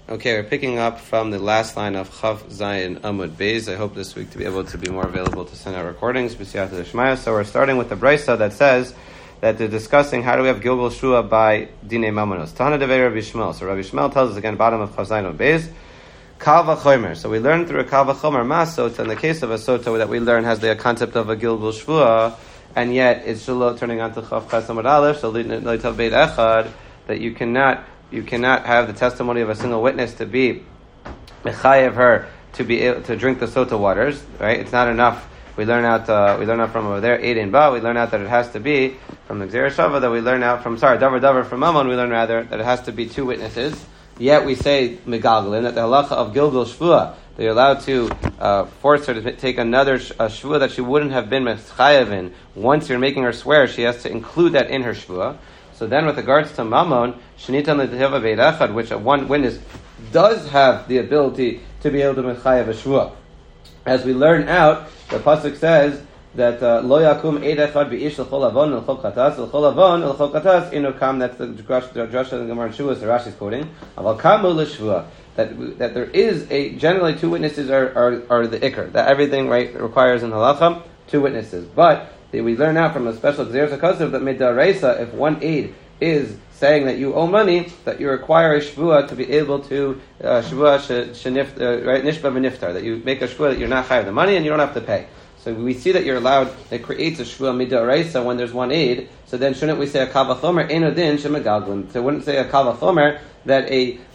Okay, we're picking up from the last line of Chav Zayin Amud Beis. I hope this week to be able to be more available to send out recordings. So we're starting with the Brisa that says that they're discussing how do we have Gilgul Shua by Dinei Mamonos. Tana Devei Rabbi Shmuel. So Rabbi Shmuel tells us again, bottom of Chav Zayin Amud Beis, Kal V'chomer. So we learn through a Kal V'chomer Masot, in the case of a Sota that we learn has the concept of a Gilgul Shua, and yet it's Shiloh turning on to Chav Ches Amud Aleph, so Leitav Beit Echad, that you cannot have the testimony of a single witness to be mechayev her to be able to drink the sota waters, right? It's not enough. We learn out from over there, Eidin Ba, we learn out that it has to be from the Gzera Shava, that we learn out from, Davar from Mammon, we learn rather that it has to be two witnesses. Yet we say Megalgalin, that the halacha of Gilgul Shvua, that you're allowed to force her to take another shvua that she wouldn't have been mechayev in. Once you're making her swear, she has to include that in her shvua. So then with regards to Mammon, Shenitan L'Teheva Beit Echad, which one witness does have the ability to be able to mechayev a shvua. As we learn out, the pasuk says that Lo Yakum Eid Echad B'ish L'Chol Avon L'Chol Katas L'Chol Avon L'Chol Katas Inu Kam, that's the Drasha and Gemara Shuvas that Rashi's quoting, Aval Kamu L'Shvua, that there is generally two witnesses are the ikr, that everything right requires in halacha two witnesses. But we learn out from a special Gzeras HaKosav that midaraisa, if one aid is saying that you owe money, that you require a shvua to be able to shvua nishba v'niftar, that you make a shvua that you're not chayav the money and you don't have to pay. So we see that you're allowed, it creates a shvua midaraisa when there's one aid. So then shouldn't we say a kal v'chomer enodin shemagalgun? So wouldn't say a kal v'chomer that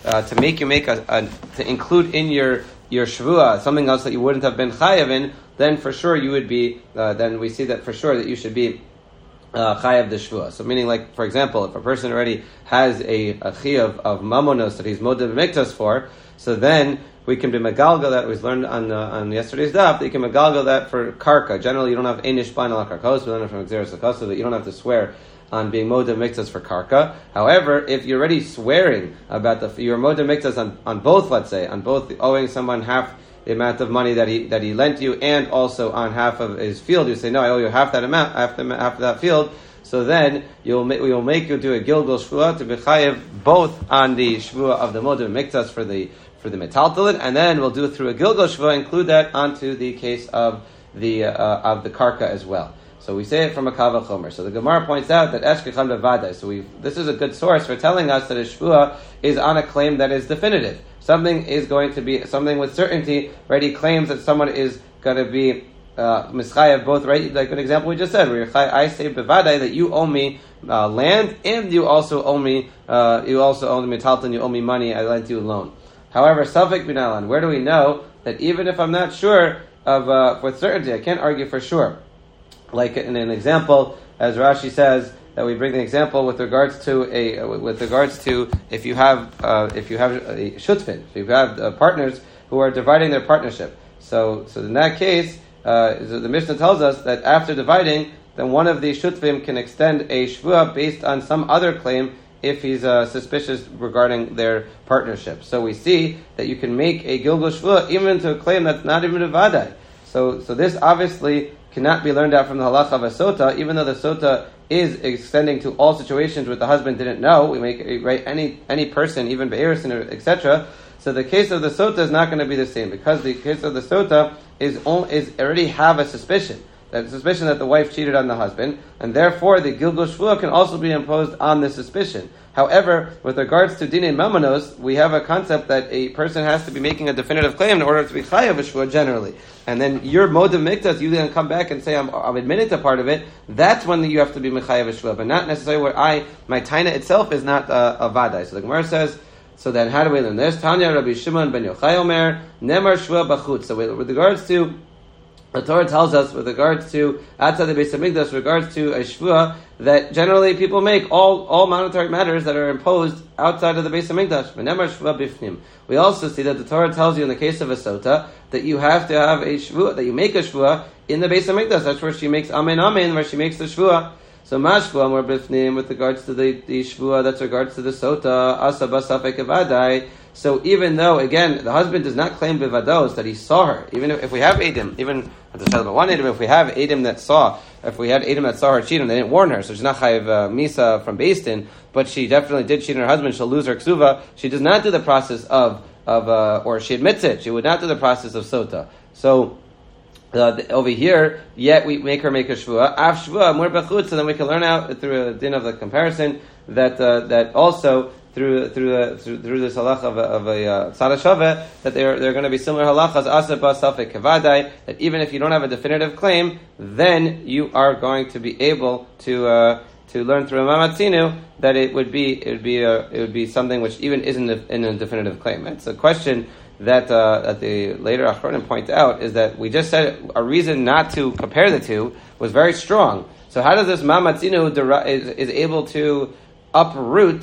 to include in your shvua something else that you wouldn't have been chayav in, then for sure you would be, then we see that for sure that you should be chayav the shvua. So meaning, like, for example, if a person already has a chiyav of mamonos that he's modeh b'miktas for, so then we can be megalgal that was learned on yesterday's daf, that you can megalgal that for karka. Generally, you don't have einish bain ala karkos, we learned it from Gzeras HaKosav that you don't have to swear on being modeh b'miktas for karka. However, if you're already swearing about your modeh b'miktas on both, let's say, on both owing someone half the amount of money that he lent you, and also on half of his field, you say, no, I owe you half that amount, after that field. So then we'll make you do a Gilgul Shvua to be chayev both on the Shvua of the Modeh Miktas for the metaltalin, and then we'll do it through a Gilgul Shvua, include that onto the case of the karka as well. So we say it from a Kal V'chomer. So the Gemara points out that Eshkecham Levadai. So this is a good source for telling us that a Shvua is on a claim that is definitive. Something is going to be, something with certainty, right? He claims that someone is going to be mischayev both, right? Like an example we just said, where I say bevadai that you owe me land, and you also owe me metalton, you owe me money, I lent you a loan. However, Safek Binalan, where do we know that even if I'm not sure of with certainty, I can't argue for sure? Like in an example, as Rashi says, that we bring the example with regards to if you have a shutfin, if you have partners who are dividing their partnership. So in that case, the Mishnah tells us that after dividing, then one of the shutfim can extend a shvua based on some other claim if he's suspicious regarding their partnership. So we see that you can make a Gilgul Shvua even to a claim that's not even a vadai. So this obviously cannot be learned out from the halacha of a sota, even though the sota is extending to all situations where the husband didn't know. We make any person, even be'erisin, etc. So the case of the sota is not going to be the same, because the case of the sota is already have a suspicion. That suspicion that the wife cheated on the husband, and therefore the Gilgul Shvua can also be imposed on the suspicion. However, with regards to Dinei Mamonos, we have a concept that a person has to be making a definitive claim in order to be chayav a shvua generally. And then your modeh miktas, you then come back and say, I'm admitting to part of it, that's when you have to be mechayav a shvua, but not necessarily where my taina itself is not a vadai. So the Gemara says, so then how do we learn this? Tanya Rabbi Shimon ben Yochai Omer, Nemar Shvua Bachutz. So with regards to, the Torah tells us with regards to Atzad the Beis Hamikdash, with regards to a shvua, that generally people make all monetary matters that are imposed outside of the Beis Hamikdash. V'nemar shvua bifnim. We also see that the Torah tells you in the case of a sota that you have to have a shvua, that you make a shvua in the Beis Hamikdash. That's where she makes amen amen, where she makes the shvua. So mashvua more bifnim with regards to the shvua, that's regards to the sota, asa basafek evadai. So even though, again, the husband does not claim bivados that he saw her, even if we have Edom, even at the one Edom, if we have Edom that saw, if we had Edom that saw her cheat and they didn't warn her, so she's not chayiv misa from Beis Din, but she definitely did cheat on her husband, she'll lose her ksuva. She does not do the process of or she admits it, she would not do the process of sota. So over here, yet we make her make a shvua. Af shvua more bechutz, so then we can learn out through a din of the comparison that also through this halacha of a tzara shaveh that they're going to be similar halachas asaba safek kavadai, that even if you don't have a definitive claim, then you are going to be able to learn through a mamatzinu that it would be something which even isn't in a definitive claim. It's a question that the later Achronim point out, is that we just said a reason not to compare the two was very strong. So how does this mamatzinu is able to uproot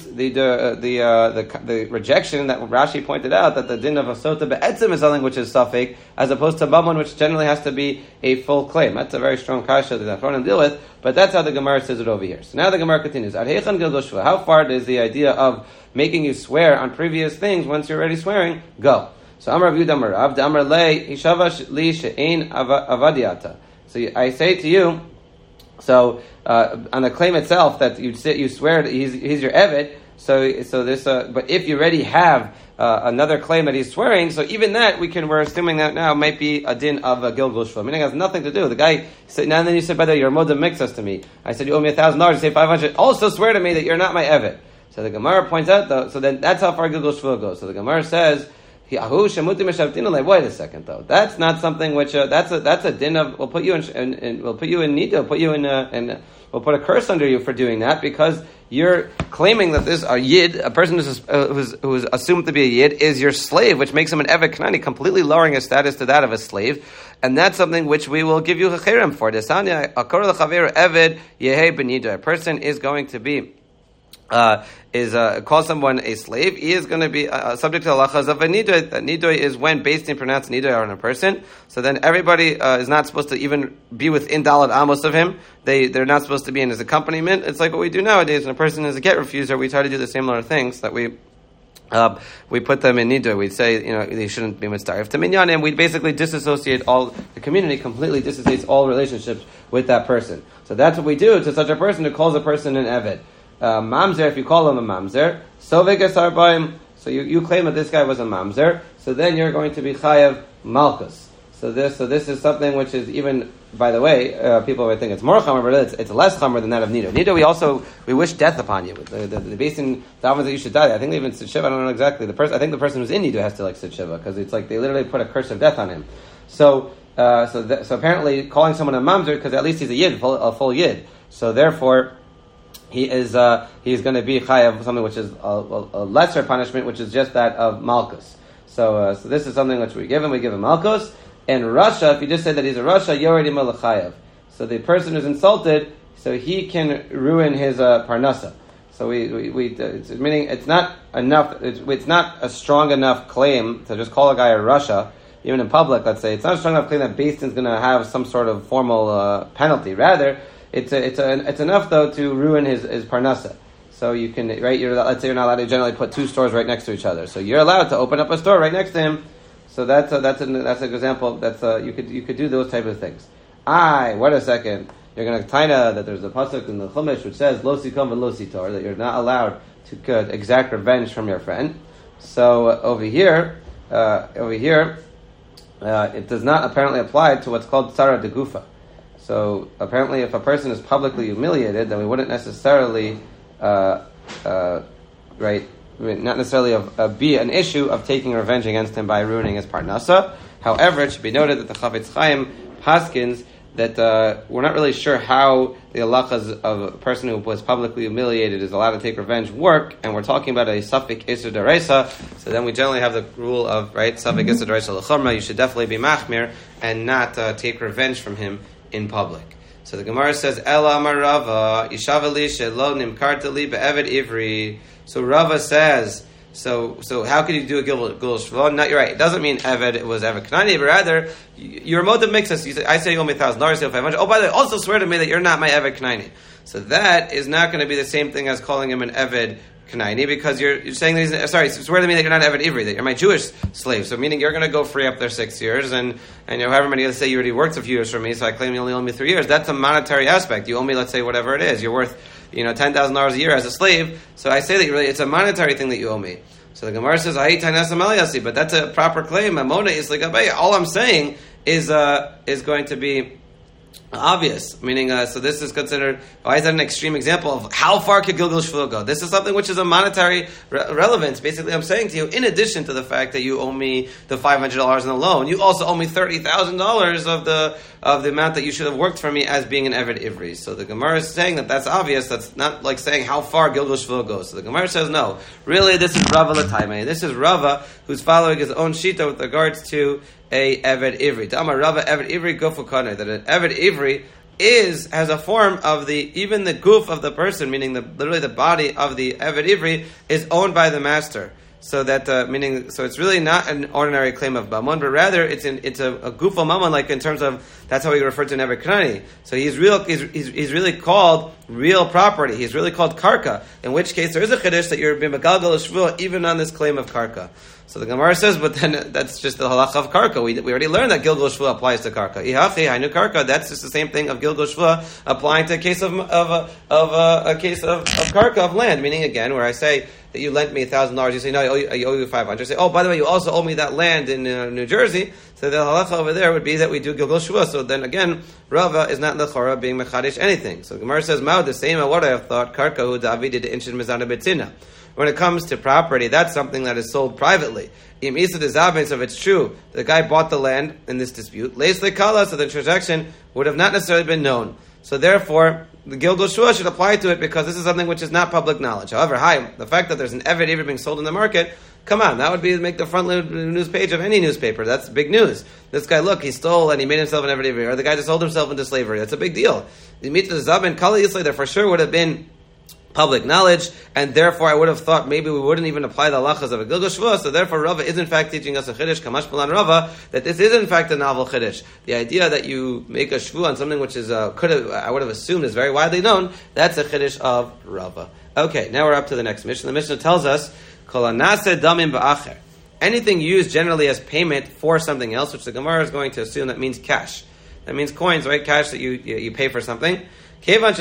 the rejection that Rashi pointed out, that the din of a sota be'etzim is something which is suffix, as opposed to mamon, which generally has to be a full claim? That's a very strong kasha that the Achronim deal with, but that's how the Gemara says it over here. So now the Gemara continues. How far does the idea of making you swear on previous things once you're already swearing go? So Amar Rav Yehuda Amar Rav Amar Lei Hishava Li She'ein Avadiata. So I say to you, so on the claim itself that you swear that he's your eved. So this, but if you already have another claim that he's swearing, so even that we're assuming that now might be a din of a gilgul shvua. Meaning it has nothing to do. The guy said, now and then you said, by the way, your moda mixes to me. I said, you owe me $1,000. You say 500. Also swear to me that you're not my eved. So the Gemara points out though. So then that's how far gilgul shvua goes. So the Gemara says, wait a second though. That's not something which that's a din of. We'll put you in we'll put you in nida. We'll put you in we'll put a curse under you for doing that, because you're claiming that this a yid, a person who's assumed to be a yid, is your slave, which makes him an eved kanani, completely lowering his status to that of a slave, and that's something which we will give you checherem for. Desanya akor lechaver eved yehe benida. A person is going to be. Call someone a slave, he is going to be subject to the halachas of a nidoy. That nidoy is when based in pronounced nidoy on a person. So then everybody is not supposed to even be within dalad amos of him. They're not supposed to be in his accompaniment. It's like what we do nowadays when a person is a get refuser. We try to do the similar things that we put them in nidoy. We say, they shouldn't be mitzdarif to minyan, and we basically disassociate all the community, completely disassociates all relationships with that person. So that's what we do to such a person who calls a person an eved. Mamzer, if you call him a mamzer, so you claim that this guy was a mamzer, so then you're going to be chayav malchus. So this is something which is, even, by the way, people might think it's more chamer, but it's less chamer than that of nido. Nido, we wish death upon you. The basin davens that you should die. I think they even sit shiva. I don't know exactly. I think the person who's in nido has to sit shiva, because it's like they literally put a curse of death on him. So apparently calling someone a mamzer, because at least he's a full yid. So therefore, he's going to be chayav something which is a lesser punishment, which is just that of malchus. So this is something which we give him. We give him malchus. And Russia, if you just say that he's a Russia, you're already malachayav. So the person who's insulted, so he can ruin his parnasa. So meaning it's not enough. It's not a strong enough claim to just call a guy a Russia, even in public. Let's say it's not a strong enough claim that Beis Din is going to have some sort of formal penalty. Rather, it's enough though to ruin his parnasa. So you can, right? Let's say you're not allowed to generally put two stores right next to each other. So you're allowed to open up a store right next to him. So that's an example. You could do those type of things. Wait a second. You're going to taina that there's a pasuk in the Chumash which says lo sikom v'lo sitor, that you're not allowed to exact revenge from your friend. So over here, it does not apparently apply to what's called tzara de gufa. So apparently, if a person is publicly humiliated, then we wouldn't necessarily, not necessarily be an issue of taking revenge against him by ruining his parnasa. However, it should be noted that the Chavetz Chaim paskins that we're not really sure how the halachas of a person who was publicly humiliated is allowed to take revenge work, and we're talking about a suffik isur deraisa. So then we generally have the rule of suffik isur deraisa l'chumra. You should definitely be machmir and not take revenge from him in public. So the Gemara says, Ela Amar Rava, Ishavali Shelo Nimkartali Be'evet Ivri. So Rava says, so how could you do a gilul shvua? No, you're right. It doesn't mean Eved, it was Eved Kanani, but rather, your motive makes us, I say you owe me $1,000, say 500. Oh, by the way, also swear to me that you're not my Eved Kanani. So that is not going to be the same thing as calling him an Eved Kanaini, because you're saying that he's, sorry, swear to me that you're not Eved Ivri, that you're my Jewish slave. So meaning you're going to go free up there 6 years, and however many, let's say you already worked a few years for me, so I claim you only owe me 3 years. That's a monetary aspect. You owe me, let's say, whatever it is. You're worth, $10,000 a year as a slave. So I say that it's a monetary thing that you owe me. So the Gemara says, but that's a proper claim. All I'm saying is going to be obvious, meaning, so this is considered, why is that an extreme example of how far could Gilgal Shvua go? This is something which is a monetary relevance. Basically, I'm saying to you, in addition to the fact that you owe me the $500 in the loan, you also owe me $30,000 of the amount that you should have worked for me as being an Eved Ivri. So the Gemara is saying that that's obvious. That's not like saying how far Gilgal Shvua goes. So the Gemara says, no, really, this is Rava L'Taimei. This is Rava who's following his own shita with regards to a Eved Ivri. Ta'amar Rava Eved Ivri Gufu Kaneh, that an Eved Ivri has a form of even the goof of the person, meaning literally the body of the Eved Ivri is owned by the master. So that so it's really not an ordinary claim of Bamon, but rather it's a gufo mamon, like in terms of that's how we refer to an Eved Kanani. So he's really called real property. He's really called karka. In which case there is a chiddush that you're being megalgal shvua even on this claim of karka. So the Gemara says, but then that's just the halacha of karka. We already learned that Gilgal Shvua applies to karka. Ihachi, hainu karka. That's just the same thing of Gilgal Shvua applying to a case of karka of land. Meaning again, where I say that you lent me $1,000, you say no, I owe you $500. You say, oh, by the way, you also owe me that land in New Jersey. So the halacha over there would be that we do Gilgal Shvua. So then again, Rava is not lechora being mechadish anything. So the Gemara says, Mao, the same as what I have thought. Karka hu David did inshin mizana betzina. When it comes to property, that's something that is sold privately. Im isa dezavin, so if it's true, the guy bought the land in this dispute. Leis lekala, so the transaction would have not necessarily been known. So therefore, the Gilgal Shvua should apply to it because this is something which is not public knowledge. However, the fact that there's an Eved Ivri being sold in the market, come on, that would make the front news page of any newspaper. That's big news. This guy, look, he stole and he made himself an Eved Ivri, or the guy just sold himself into slavery. That's a big deal. The mitzvah zabin kala yisle, there for sure would have been public knowledge, and therefore I would have thought maybe we wouldn't even apply the halachas of a Gilgal Shvua. So therefore Rava is in fact teaching us a chiddush, Kamash Balan Rava, that this is in fact a novel chiddush. The idea that you make a shvu on something which is I would have assumed is very widely known, that's a chiddush of Rava. Okay, now we're up to the next Mishnah. The Mishnah tells us, Kol hanaseh damim ba'acher. Anything used generally as payment for something else, which the Gemara is going to assume that means cash. That means coins, right? Cash that you pay for something. Once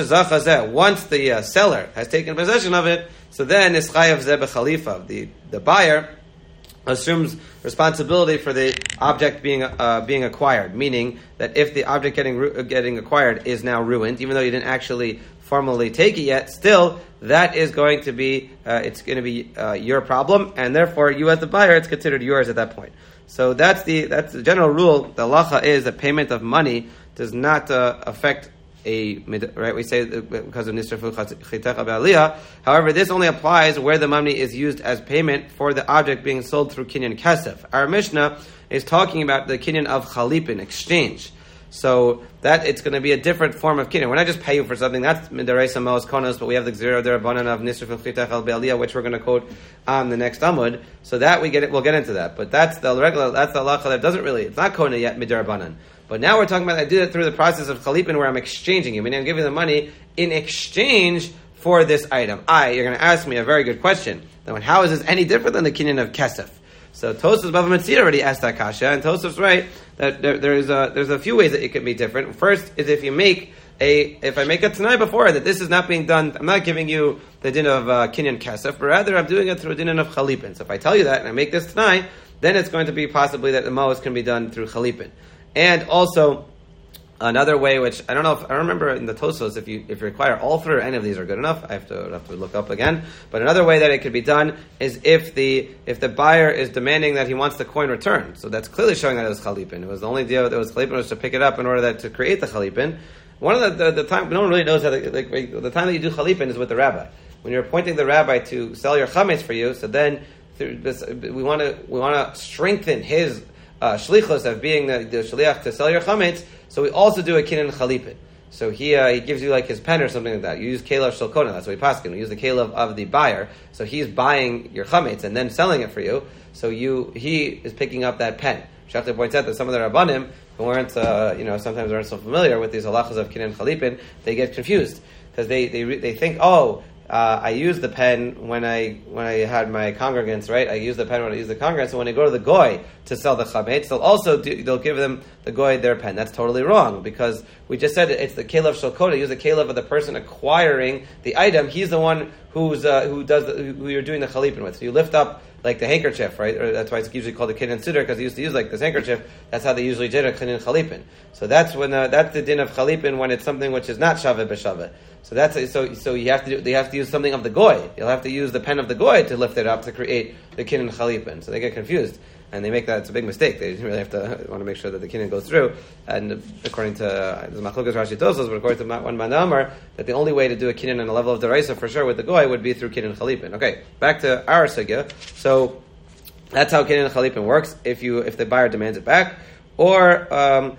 the seller has taken possession of it, so then is chayav zeh b'chalifa. The buyer assumes responsibility for the object being acquired, meaning that if the object getting acquired is now ruined, even though you didn't actually formally take it yet, still that is going to be your problem, and therefore you as the buyer, it's considered yours at that point. So that's the general rule. The halacha is that payment of money does not affect right? We say because of nisrafu chitecha be'aliyah. However, this only applies where the money is used as payment for the object being sold through kinyan kesef. Our Mishnah is talking about the kinyan of chalipin, exchange. So that it's going to be a different form of kinyan. When I just pay you for something, that's midaraisa maos konos, but we have the gzira derabanan of nisrafu chitecha be'aliyah, which we're going to quote on the next amud. So that we'll get into that. But that's the halacha that doesn't really, it's not kona yet midarabanan. But now we're talking about I do it through the process of chalipin, where I'm exchanging you. Meaning I'm giving the money in exchange for this item. You're going to ask me a very good question. Now, how is this any different than the kinyan of kesef? So Tosafos Bava Metzia already asked that kasha, and Tosafos right that there's a few ways that it can be different. First is if I make a tanai before that this is not being done, I'm not giving you the din of kinyan kesef, but rather I'm doing it through a din of chalipin. So if I tell you that and I make this tanai, then it's going to be possibly that the maos can be done through chalipin. And also, another way, which I don't remember in the Tosfos if you require all three or any of these are good enough. I have to look up again. But another way that it could be done is if the buyer is demanding that he wants the coin returned. So that's clearly showing that it was chalipin. It was the only deal that was chalipin was to pick it up in order to create the chalipin. One of the time no one really knows how the time that you do chalipin is with the rabbi. When you're appointing the rabbi to sell your chametz for you, so then we want to strengthen his shlichus of being the shliach to sell your chametz, so we also do a kinyan chalipin. So he gives you like his pen or something like that. You use kela shalkona, that's what we paskin. We use the kela of the buyer. So he's buying your chametz and then selling it for you. So he is picking up that pen. Shachar points out that some of the rabbanim who weren't sometimes aren't so familiar with these halachas of kinyan chalipin, they get confused. because they think, I use the pen when I had my congregants, right? I use the pen when I use the congregants. So when they go to the goy to sell the chametz, they'll give them the goy their pen. That's totally wrong, because we just said it's the kelev shalkota. Use the kelev of the person acquiring the item. He's the one who you're doing the chalipin with. So you lift up like the handkerchief, right? Or that's why it's usually called a kinyan siddur, because they used to use like this handkerchief. That's how they usually did a kinyan chalipin. So that's the din of chalipin when it's something which is not shaveh b'shaveh. So you they have to use something of the goy. You'll have to use the pen of the goy to lift it up to create the kinyan chalipin. So they get confused and they make that. It's a big mistake. They really want to make sure that the kinyan goes through. And according to the Machlokas Rashi Tosfos, but according to one Manamar, that the only way to do a kinyan on a level of deraisa for sure with the goy would be through kinyan chalipin. Okay, back to our sugya. So that's how kinyan chalipin works. If the buyer demands it back, or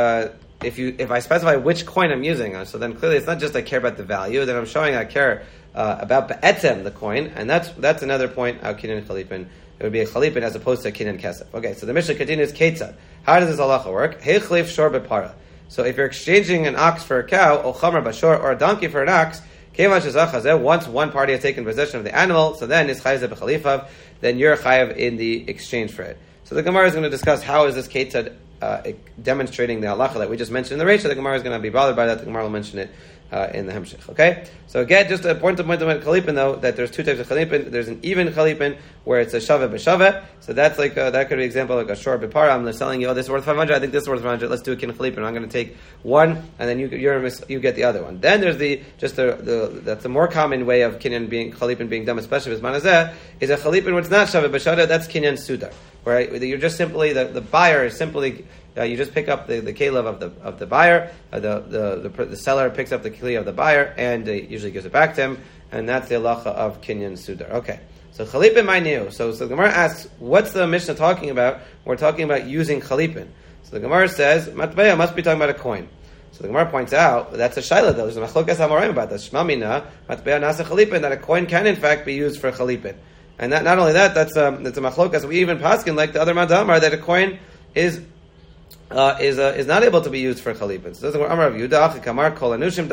if I specify which coin I'm using, so then clearly it's not just I care about the value, then I'm showing I care about be'etzem, the coin, and that's another point how kinyan chalipin, it would be a chalipin as opposed to a kinyan kesef. Okay, so the Mishnah continues, ketzad. How does this halacha work? Hechlif shor bepara. So if you're exchanging an ox for a cow, or chamar bashor, or a donkey for an ox, once one party has taken possession of the animal, so then is chayav b'chalifav, then you're chayav in the exchange for it. So the Gemara is going to discuss how is this ketzad demonstrating the halacha that we just mentioned in the Reisha. The Gemara is going to be bothered by that. The Gemara will mention it in the Hemshech. Okay? So again, just a point of chalipin though, that there's two types of chalipin. There's an even chalipin where it's a shaveh b'shaveh. So that's like that could be an example like a shor b'para. I'm selling you, this is worth 500. I think this is worth 500. Let's do a kin chalipin. I'm going to take one, and then you get the other one. Then there's that's a more common way of kinyan chalipin being done, especially with manazeh, is a chalipin where it's not shaveh b'shaveh. That's kinyan sudar. Right, you're just simply the buyer is simply you just pick up the kelev of the buyer, the seller picks up the kelev of the buyer and usually gives it back to him, and that's the halacha of kinyan sudar. Okay, so chalipin ma'niu. So the Gemara asks, what's the Mishnah talking about? We're talking about using chalipin. So the Gemara says matbeya must be talking about a coin. So the Gemara points out that's a shaila though. There's a machlokas hamoraim about this. Shma mina matbeya nasa chalipin, that a coin can in fact be used for chalipin. And not only that, that's a machlokas. We even paskin like the other madamar that a coin is not able to be used for chalipin. So Amar of Yudah Kamar kolanishum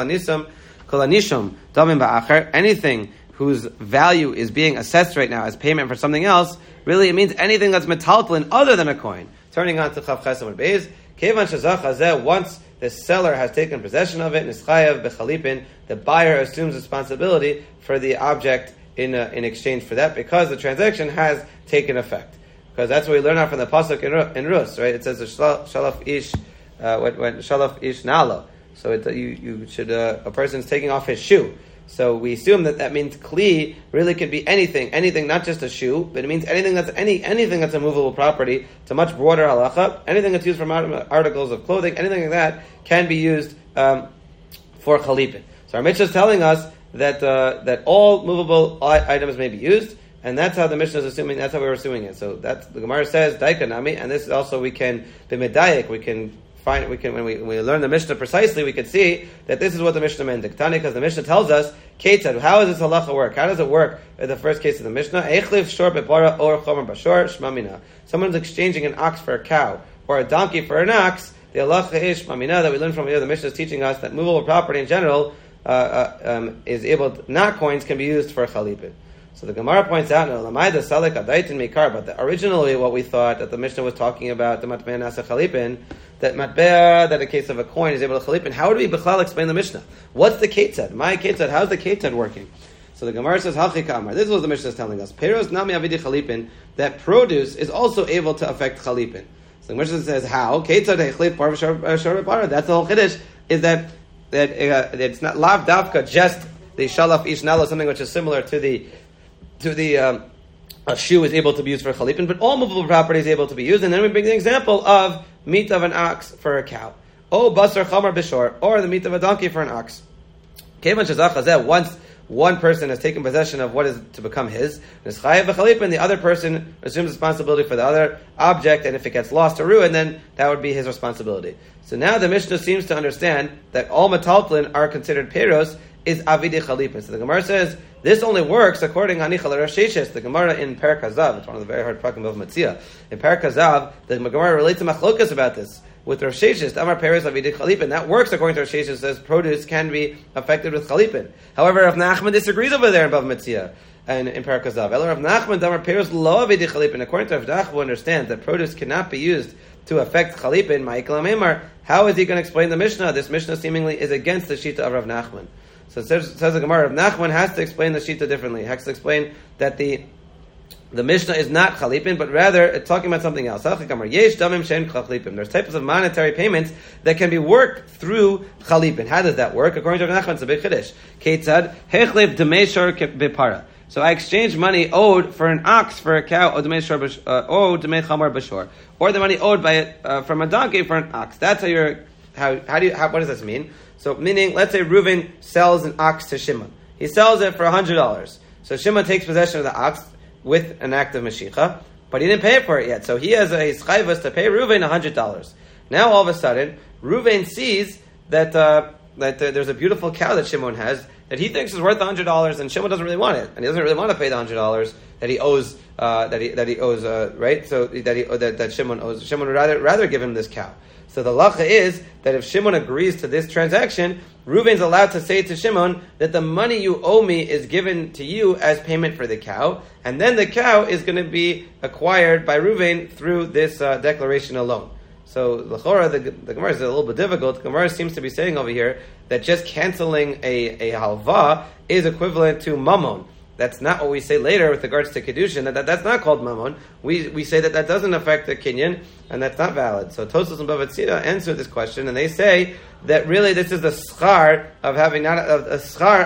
damim ba'acher. Anything whose value is being assessed right now as payment for something else, really it means anything that's metaltalin other than a coin. Turning on to Chav Chesam and Beis, kevan shazach hazeh, once the seller has taken possession of it, nischayev bechalipin, the buyer assumes responsibility for the object in exchange for that, because the transaction has taken effect. Because that's what we learn out from the pasuk in Rus, right? It says shalaf ish when shalaf ish nalo. So you should a person's taking off his shoe. So we assume that means kli really could be anything, not just a shoe, but it means anything that's a movable property. It's a much broader halacha. Anything that's used for articles of clothing, anything like that can be used for chalipin. So our Mishnah is telling us that all movable items may be used, and that's how the Mishnah is assuming. That's how we're assuming it. So that's the Gemara says daikanami, and this is also we can be medayik. We can when we learn the Mishnah precisely, we can see that this is what the Mishnah meant. Because the Mishnah tells us ketzad. How does this halacha work? How does it work in the first case of the Mishnah? Echlif shor bepara or chomer bashor shmamina. Someone's exchanging an ox for a cow or a donkey for an ox. The halacha is shmamina that we learn from here. The Mishnah is teaching us that movable property in general is able to, not coins, can be used for chalipin. So the Gemara points out, but originally what we thought that the Mishnah was talking about the matbeya nasa chalipin, that matbeya, that a case of a coin is able to chalipin. How would we b'chlal explain the Mishnah? What's the ketzad? My ketzad, how's the ketzad working? So the Gemara says, Halchi Kamar. This is what the Mishnah is telling us. Peros nami avidi chalipin, that produce is also able to affect chalipin. So the Mishnah says, how? Ketzad hechlip par v'shor b'para. That's the whole chiddush, is that it's not lav davka just the shalaf ish nalo, something which is similar to the a shoe is able to be used for chalipin, but all movable property is able to be used. And then we bring the example of meat of an ox for a cow, basar chamar bishor, or the meat of a donkey for an ox. Once one person has taken possession of what is to become his, and the other person assumes responsibility for the other object, and if it gets lost or ruined, then that would be his responsibility. So now the Mishnah seems to understand that all metaltlin are considered peros, is avidi chalipin. So the Gemara says this only works according to Hanichal Rashishis. The Gemara in Perek Hazav, it's one of the very hard pakim of Matzia. In Perek Hazav, the Gemara relates to machlokas about this. with Rosh Hashanah, Amar Peres Avidik Chalipin. That works according to Rosh Hashanah, says produce can be affected with Chalipin. However, Rav Nachman disagrees over there in Bava Metzia and in Perek Zav. Rav Nachman, Amar Peres Lo Avidik Chalipin. According to Rav Nachman, who understands that produce cannot be used to affect Chalipin, Ma'ikal Amemar, how is he going to explain the Mishnah? This Mishnah seemingly is against the Shita of Rav Nachman. So it says the Gemara, Rav Nachman has to explain the Shita differently. He has to explain that the Mishnah is not chalipin, but rather it's talking about something else. There's types of monetary payments that can be worked through chalipin. How does that work? According to Rav Nachman, it's a big chiddush. Keitzad hechlev demeshor bepara. So I exchange money owed for an ox for a cow, or demei chamor b'shor, or the money owed from a donkey for an ox. That's what does this mean? So meaning, let's say Reuven sells an ox to Shimon. He sells it for $100. So Shimon takes possession of the ox with an act of Mashiach, but he didn't pay for it yet. So he has a chayvus to pay Reuven $100. Now all of a sudden, Reuven sees that there's a beautiful cow that Shimon has that he thinks is worth $100, and Shimon doesn't really want it, and he doesn't really want to pay the $100 that he owes. Right? So that Shimon owes. Shimon would rather give him this cow. So the lacha is that if Shimon agrees to this transaction, Reuven's allowed to say to Shimon that the money you owe me is given to you as payment for the cow, and then the cow is going to be acquired by Reuven through this declaration alone. So l'chora, the Gemara is a little bit difficult. The Gemara seems to be saying over here that just canceling a halva is equivalent to mammon. That's not what we say later with regards to Kedushin. That's not called mammon. We say that doesn't affect the kinyan, and that's not valid. So Tosfos and Bava Metzia answer this question, and they say that really this is the schar of having not a schar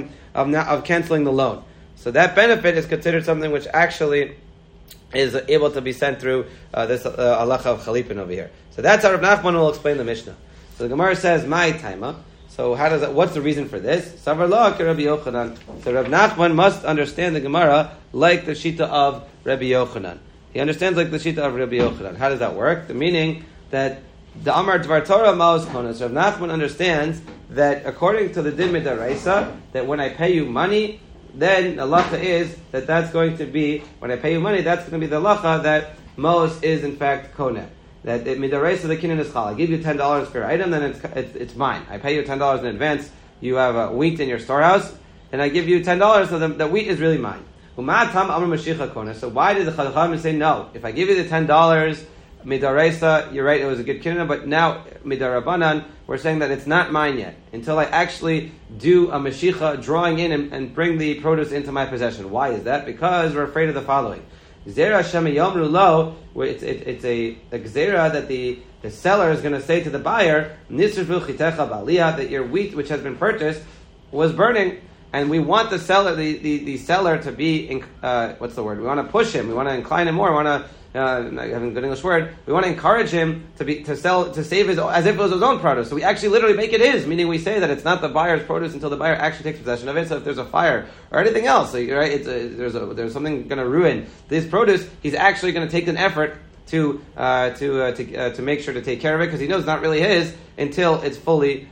of canceling the loan. So that benefit is considered something which actually is able to be sent through this halacha of chalipin over here. So that's how Rav Nachman will explain the Mishnah. So the Gemara says, "My taima." So what's the reason for this? Savar lo Rabbi Yochanan. So Rav Nachman must understand the Gemara like the Shita of Rabbi Yochanan. He understands like the Shita of Rabbi Yochanan. How does that work? The meaning that the Amar Dvar Torah Maos Konos. Rav Nachman understands that according to the Din Midaraisa, that when I pay you money, then the halacha is that's going to be, when I pay you money, that's going to be the halacha that Maos is in fact Koneh. That midaraisa the kinyan is chal. I give you $10 for your item, then it's mine. I pay you $10 in advance. You have wheat in your storehouse, and I give you $10, so the wheat is really mine. So why did the Chachamim say no? If I give you the $10 midaraisa, you're right, it was a good kinyan, but now midarabanan, we're saying that it's not mine yet until I actually do a mashicha, drawing in and bring the produce into my possession. Why is that? Because we're afraid of the following. Zera Shem Yomru Lo, where it's a gzera that the seller is going to say to the buyer, Nisrvu Chitecha Baliyah, that your wheat which has been purchased was burning, and we want the seller to be what's the word? We want to push him. We want to incline him more. We want to I haven't a good English word. We want to encourage him to save his, as if it was his own produce. So we actually literally make it his, meaning we say that it's not the buyer's produce until the buyer actually takes possession of it. So if there's a fire or anything else, so, right, there's something going to ruin this produce, he's actually going to take an effort to make sure to take care of it, because he knows it's not really his until it's fully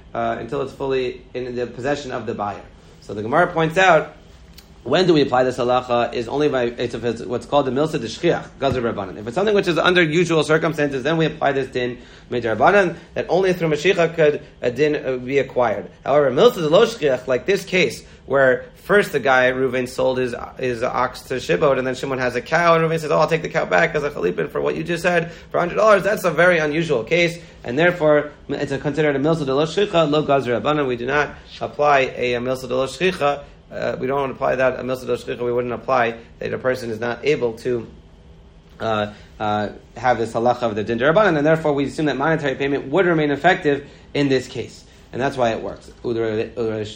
in the possession of the buyer. So the Gemara points out, when do we apply this halacha is only by it's what's called the milsa d'shchiach, gazer rabbanan. If it's something which is under usual circumstances, then we apply this din midrabanan, that only through mashiach could a din be acquired. However, milsa d'lo shchiach, like this case, where first the guy Reuven sold his ox to Shimon, and then Shimon has a cow, and Reuven says, "Oh, I'll take the cow back as a chalipin for what you just said for $100." That's a very unusual case, and therefore it's considered a milsa d'lo shchicha, lo gazer rabbanan. We do not apply a milsa d'lo shchicha. We don't want to apply that a milsa d'lo shchicha. We wouldn't apply that a person is not able to have this halacha of the din d'Rabbanan, and therefore we assume that monetary payment would remain effective in this case, and that's why it works. But according to Rish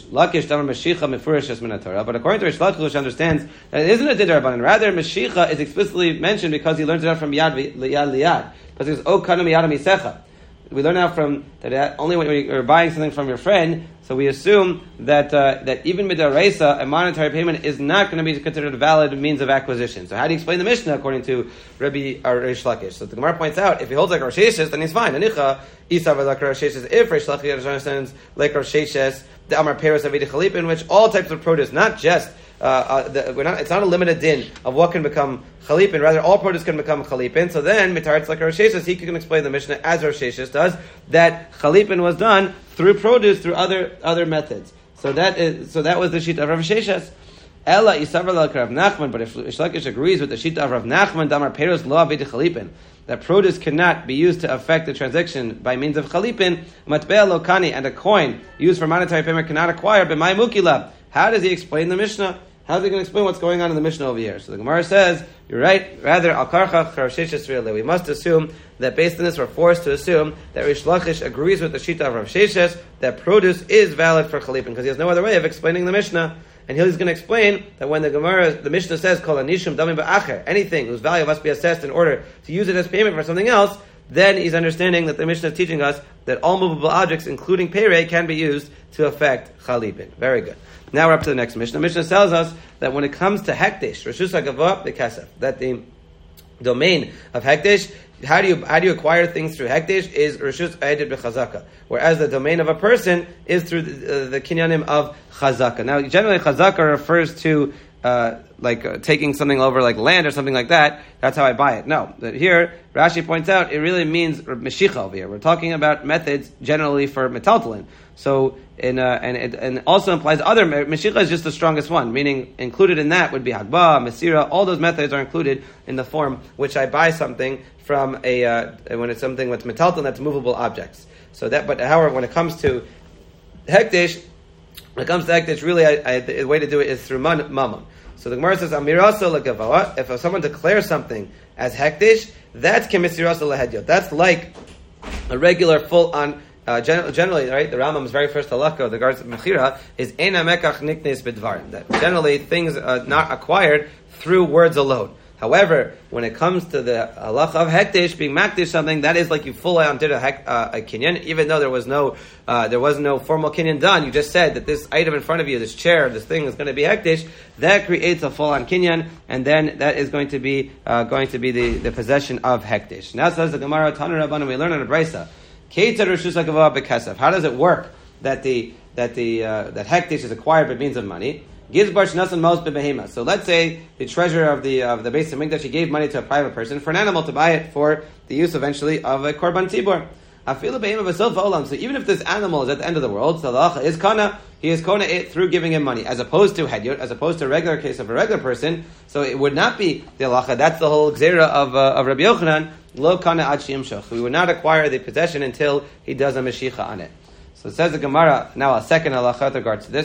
Lakish, understands that it isn't a din d'Rabbanan. Rather, mashicha is explicitly mentioned because he learns it out from yad liyad. Because it's o kanu miyad misecha. We learn out from that only when you're buying something from your friend. So we assume that even midaraisa, a monetary payment is not going to be considered a valid means of acquisition. So how do you explain the Mishnah according to Rabbi Rish Lakish? So the Gemara points out, if he holds like Rosh Hashanah, then he's fine. Anicha isav like Rosh Hashanah. If Rish Lakish understands like Rosh Hashanah, the Amar Peres Avedi Chalipin, which all types of produce, not just It's not a limited din of what can become chalipin. Rather, all produce can become chalipin. So then, mitaritz like Rosh Hashanah, he can explain the Mishnah as Rosh Hashanah does that chalipin was done through produce through other methods. So that was the sheet of Rav Sheshes. Ella Isavar Rav Nachman, but if Reish Lakish agrees with the sheet of Rav Nachman, Damar Peros Lo Aved Chalipin, that produce cannot be used to affect the transaction by means of Chalipin, Matbea Lokani, and a coin used for monetary payment cannot acquire B'mai Mukila. How does he explain the Mishnah? How is he going to explain what's going on in the Mishnah over here? So the Gemara says, you're right, rather, Al Karcha Charsheshes Really. We must assume that based on this, we're forced to assume that Reish Lakish agrees with the Shita of Rav Sheshes, that produce is valid for Chalipin, because he has no other way of explaining the Mishnah. And he's going to explain that when the Mishnah says, Kol anishum damim ba'acher, anything whose value must be assessed in order to use it as payment for something else, then he's understanding that the Mishnah is teaching us that all movable objects, including peirei, can be used to affect chalipin. Very good. Now we're up to the next Mishnah. The Mishnah tells us that when it comes to hekdesh, reshus hagavah b'kesef, that the domain of hekdesh, how do you acquire things through hekdesh is reshus aided b'chazaka, whereas the domain of a person is through the kinyanim of chazaka. Now, generally, chazaka refers to taking something over like land or something like that. That's how I buy it. No, but here Rashi points out it really means meshicha over here. We're talking about methods generally for metaltalin. So, and it also implies other meshicha is just the strongest one. Meaning, included in that would be hagbah, mesira. All those methods are included in the form which I buy something from when it's something with metaltalin that's movable objects. So that, but however, when it comes to hekdesh, really the way to do it is through mammon. So the Gemara says, Amirasa legavoa, if someone declares something as hekdesh, that's kemisirasa lehedyot. That's like a regular full-on, generally, right, the Rambam's very first halakha of the regards of Mechira is Eina mekach niknes bidvarim. That generally things are not acquired through words alone. However, when it comes to the halacha of hekdesh, being makdish something, that is like you full on did a kinyan, even though there was no formal kinyan done. You just said that this item in front of you, this chair, this thing is going to be hekdesh. That creates a full on kinyan, and then that is going to be the possession of hekdesh. Now says the Gemara, Tanu Rabbanan, we learn on a brisa. How does it work that hekdesh is acquired by means of money? So let's say the treasurer of the Beis Hamikdash, he gave money to a private person for an animal to buy it for the use eventually of a korban tzibur. So even if this animal is at the end of the world, so the halacha is kana, he is kona it through giving him money, as opposed to hedyot, as opposed to a regular case of a regular person. So it would not be the halacha. That's the whole gzera of Rabbi Yochanan. Lo kana ad sheyimshach. We would not acquire the possession until he does a meshicha on it. So it says the Gemara, now a second halacha with regards to this.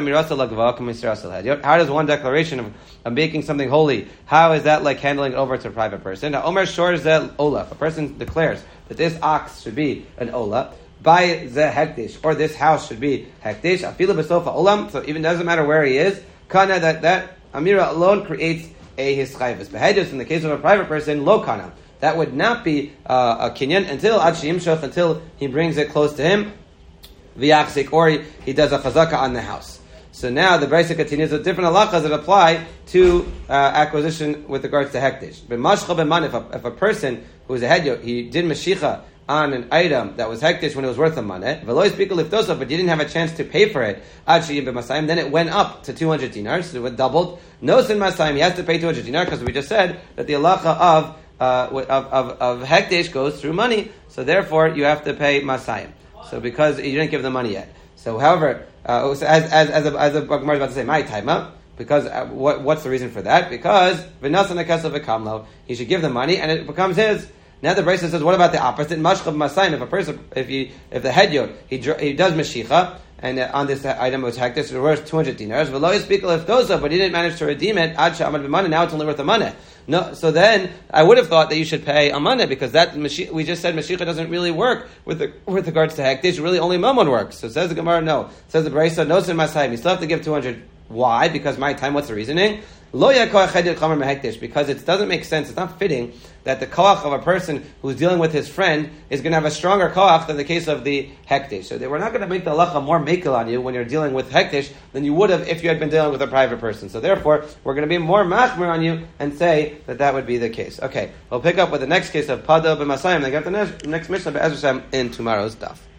How does one declaration of making something holy, how is that like handling it over to a private person? Now, Omer Shor Zel Ola. If a person declares that this ox should be an Ola, by the hekdesh, or this house should be hekdesh, afila b'sofa olam, so even doesn't matter where he is, kana, that Amira alone creates a hischayvus. Behedus, in the case of a private person, lo kana. That would not be a kinyan until ad sheyimshach, until he brings it close to him, v'yachzik, or he does a chazaka on the house. So now the Brisa continues with different halachas that apply to acquisition with regards to hekdesh. If a person who is a hedyot, he did mashicha on an item that was hekdesh when it was worth a maneh, but you didn't have a chance to pay for it, then it went up to 200 dinars, so it doubled. No sin masayim, he has to pay 200 dinars, because we just said that the halacha of hekdesh goes through money, so therefore you have to pay masayim. So because you didn't give the money yet. So however, as the Gemara is about to say, my time, because what's the reason for that? Because v'nasan hakesef v'kamlo, he should give the money and it becomes his. Now the Brisa says, what about the opposite? Mashchav masayim. If a person, if the hedyot, he does meshicha, and on this item it was hekdesh, it was worth 200 dinars. V'lo yispikol if goes up, but he didn't manage to redeem it. Ad she'amad b'maneh. Now it's only worth a maneh. No, so then I would have thought that you should pay a maneh, because that we just said meshicha doesn't really work with regards to hekdesh. Really, only mammon works. So says the Gemara, no. Says the Brisa, no sin masayim. You still have to give 200. Why? Because my time. What's the reasoning? Lo yakoach hedyot chamer mehekdesh, because it doesn't make sense. It's not fitting that the koach of a person who's dealing with his friend is going to have a stronger koach than the case of the hekdesh. So we're not going to make the halacha more mekel on you when you're dealing with hekdesh than you would have if you had been dealing with a private person. So therefore, we're going to be more machmer on you and say that would be the case. Okay, we'll pick up with the next case of pada b'masayim. I got the next Mishnah in tomorrow's daf.